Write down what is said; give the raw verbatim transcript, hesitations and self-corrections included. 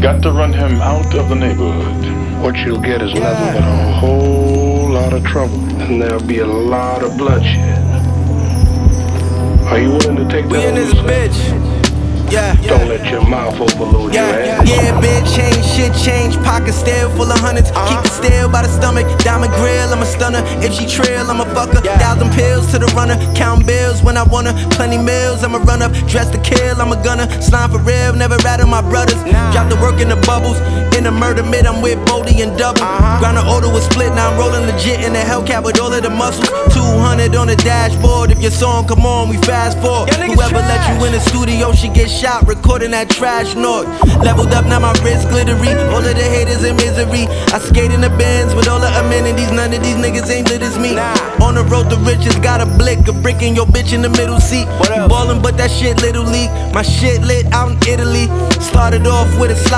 Got to run him out of the neighborhood. What you'll get is nothing but a whole lot of trouble, and there'll be a lot of bloodshed. Are you willing to take that? We in this bitch. Yeah. Don't let your mouth overload Yeah, your ass. yeah, bitch, change, shit change. Pocket still full of hundreds. Uh-huh. Keep it still by the stomach. Diamond grill, I'm a stunner. If she trail, I'm a fucker. Yeah. Thousand pills to the runner. Count bills when I wanna. Plenty meals, I'm a runner. Dress to kill, I'm a gunner. Slime for real, never rattle my brothers. Nah. Drop the work in the bubbles. In the murder mid, I'm with Bodie and Double. Uh-huh. Ground the order was split, now I'm rolling legit in the Hellcat with all of the muscles. two hundred on the dashboard. If your song come on, we fast forward. Whoever let you in the studio, she get shot. Recording that trash noise. Leveled up, now my wrist glittery. All of the haters in misery. I skate in the Benz with all the amenities. None of these niggas ain't lit as me. Nah. On the road to riches, got a blick. A brick in your bitch in the middle seat. What You else? ballin', but that shit little league. My shit lit out in Italy. Started off with a slide.